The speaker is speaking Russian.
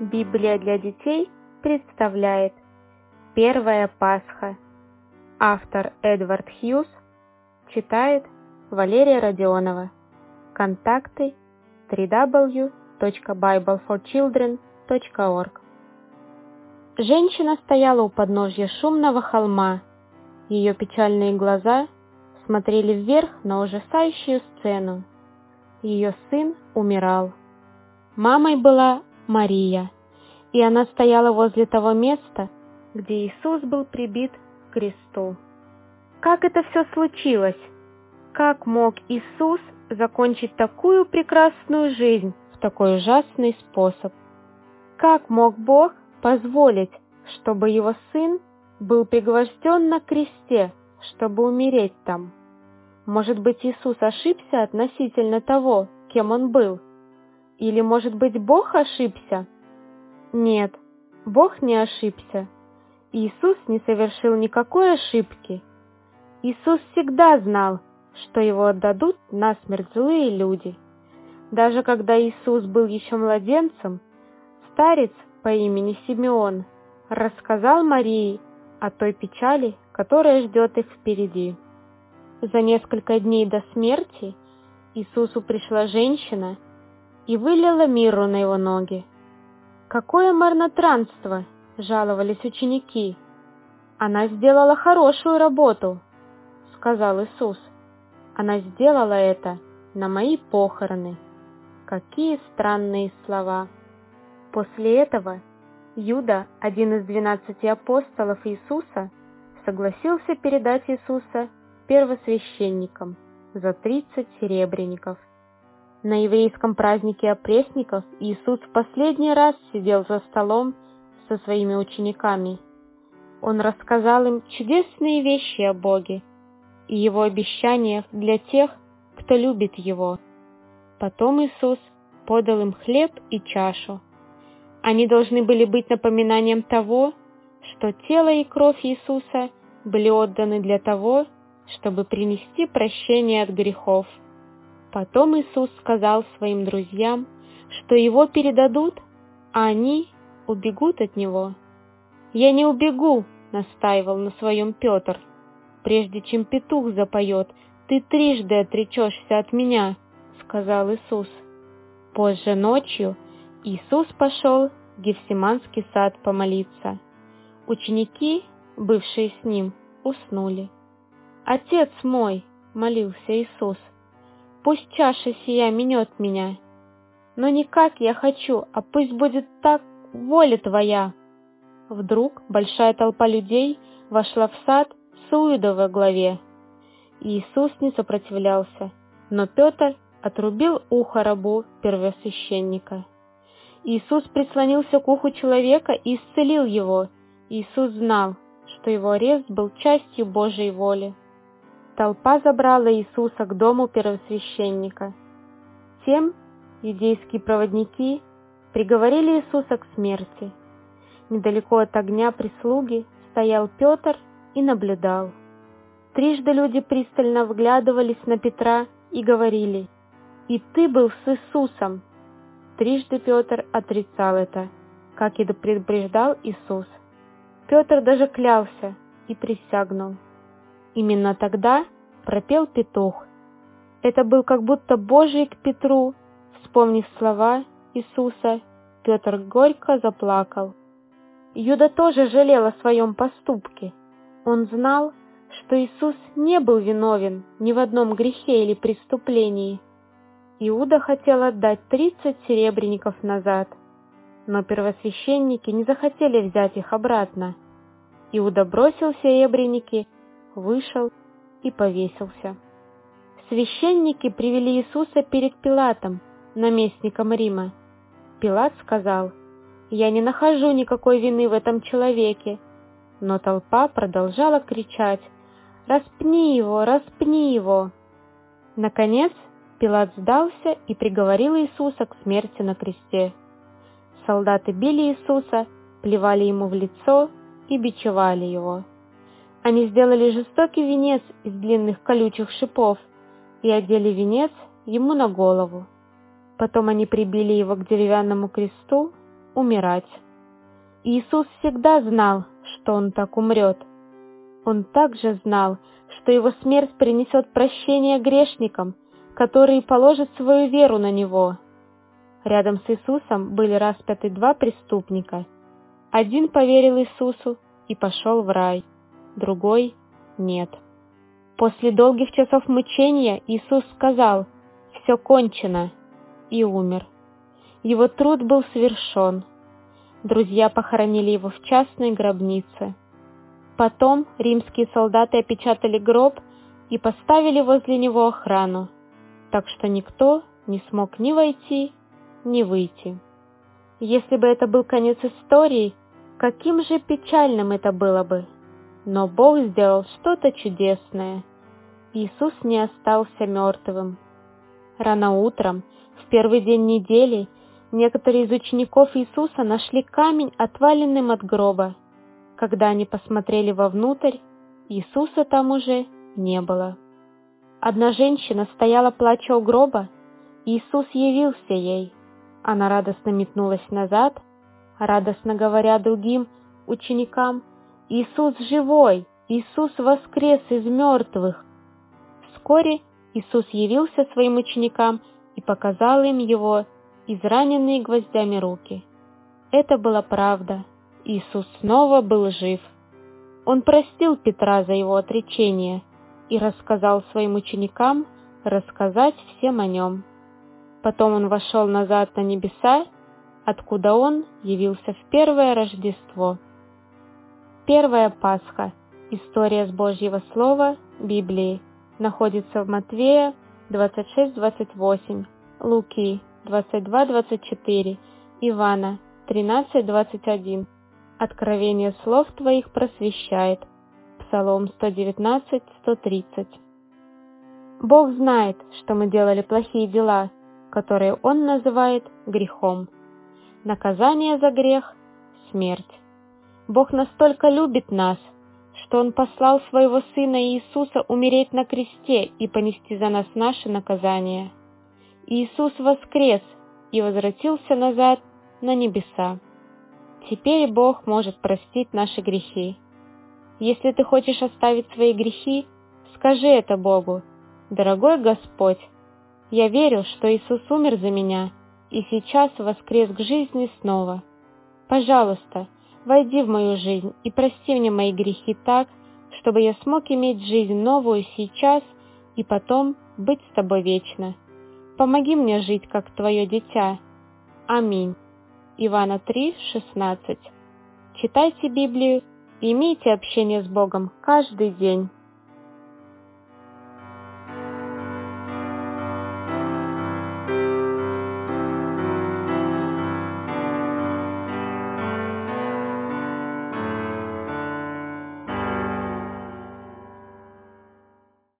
Библия для детей представляет Первая Пасха. Автор Эдвард Хьюз. Читает Валерия Родионова. Контакты www.bibleforchildren.org. Женщина стояла у подножья шумного холма. Ее печальные глаза смотрели вверх на ужасающую сцену. Ее сын умирал. Мамой была Мария, и она стояла возле того места, где Иисус был прибит к кресту. Как это все случилось? Как мог Иисус закончить такую прекрасную жизнь в такой ужасный способ? Как мог Бог позволить, чтобы его сын был пригвожден на кресте, чтобы умереть там? Может быть, Иисус ошибся относительно того, кем он был? Или, может быть, Бог ошибся? Нет, Бог не ошибся. Иисус не совершил никакой ошибки. Иисус всегда знал, что его отдадут насмерть злые люди. Даже когда Иисус был еще младенцем, старец по имени Симеон рассказал Марии о той печали, которая ждет их впереди. За несколько дней до смерти Иисусу пришла женщина и вылила мирру на его ноги. «Какое марнотратство!» — жаловались ученики. «Она сделала хорошую работу», — сказал Иисус. «Она сделала это на мои похороны». Какие странные слова! После этого Юда, один из 12 апостолов Иисуса, согласился передать Иисуса первосвященникам за 30 серебряников. На еврейском празднике опресноков Иисус в последний раз сидел за столом со своими учениками. Он рассказал им чудесные вещи о Боге и Его обещаниях для тех, кто любит Его. Потом Иисус подал им хлеб и чашу. Они должны были быть напоминанием того, что тело и кровь Иисуса были отданы для того, чтобы принести прощение от грехов. Потом Иисус сказал своим друзьям, что его передадут, а они убегут от него. «Я не убегу», — настаивал на своем Петр. «Прежде чем петух запоет, ты трижды отречешься от меня», — сказал Иисус. Позже ночью Иисус пошел в Гефсиманский сад помолиться. Ученики, бывшие с ним, уснули. «Отец мой», — молился Иисус, — «пусть чаша сия минет меня, но не как я хочу, а пусть будет так воля Твоя». Вдруг большая толпа людей вошла в сад с Иудой во главе. Иисус не сопротивлялся, но Петр отрубил ухо рабу первосвященника. Иисус прислонился к уху человека и исцелил его. Иисус знал, что его арест был частью Божьей воли. Толпа забрала Иисуса к дому первосвященника. Тем юдейские проводники приговорили Иисуса к смерти. Недалеко от огня прислуги стоял Петр и наблюдал. Трижды люди пристально вглядывались на Петра и говорили: «И ты был с Иисусом». Трижды Петр отрицал это, как и предупреждал Иисус. Петр даже клялся и присягнул. Именно тогда пропел петух. Это был как будто Божий к Петру. Вспомнив слова Иисуса, Петр горько заплакал. Юда тоже жалел о своем поступке. Он знал, что Иисус не был виновен ни в одном грехе или преступлении. Иуда хотел отдать 30 серебряников назад, но первосвященники не захотели взять их обратно. Иуда бросил серебряники, вышел и повесился. Священники привели Иисуса перед Пилатом, наместником Рима. Пилат сказал: «Я не нахожу никакой вины в этом человеке». Но толпа продолжала кричать: «Распни его! Распни его!» Наконец Пилат сдался и приговорил Иисуса к смерти на кресте. Солдаты били Иисуса, плевали ему в лицо и бичевали его. Они сделали жестокий венец из длинных колючих шипов и одели венец ему на голову. Потом они прибили его к деревянному кресту умирать. Иисус всегда знал, что Он так умрет. Он также знал, что Его смерть принесет прощение грешникам, которые положат свою веру на Него. Рядом с Иисусом были распяты два преступника. Один поверил Иисусу и пошел в рай, другой — нет. После долгих часов мучения Иисус сказал: «Все кончено», и умер. Его труд был совершен. Друзья похоронили его в частной гробнице. Потом римские солдаты опечатали гроб и поставили возле него охрану, так что никто не смог ни войти, ни выйти. Если бы это был конец истории, каким же печальным это было бы! Но Бог сделал что-то чудесное. Иисус не остался мертвым. Рано утром, в первый день недели, некоторые из учеников Иисуса нашли камень, отваленным от гроба. Когда они посмотрели вовнутрь, Иисуса там уже не было. Одна женщина стояла плача у гроба, и Иисус явился ей. Она радостно метнулась назад, радостно говоря другим ученикам: «Иисус живой! Иисус воскрес из мертвых!» Вскоре Иисус явился своим ученикам и показал им Его израненные гвоздями руки. Это была правда. Иисус снова был жив. Он простил Петра за его отречение и рассказал своим ученикам рассказать всем о нем. Потом он вошел назад на небеса, откуда он явился в первое Рождество. Первая Пасха. История с Божьего Слова, Библии, находится в Матвея 26-28, Луки 22-24, Ивана 13-21. Откровение слов Твоих просвещает. Псалом 119-130. Бог знает, что мы делали плохие дела, которые Он называет грехом. Наказание за грех — смерть. Бог настолько любит нас, что Он послал Своего Сына Иисуса умереть на кресте и понести за нас наше наказание. Иисус воскрес и возвратился назад на небеса. Теперь Бог может простить наши грехи. Если ты хочешь оставить свои грехи, скажи это Богу: «Дорогой Господь, я верю, что Иисус умер за меня и сейчас воскрес к жизни снова. Пожалуйста, войди в мою жизнь и прости мне мои грехи так, чтобы я смог иметь жизнь новую сейчас и потом быть с Тобой вечно. Помоги мне жить как Твое дитя. Аминь». Ивана 3:16. Читайте Библию и имейте общение с Богом каждый день.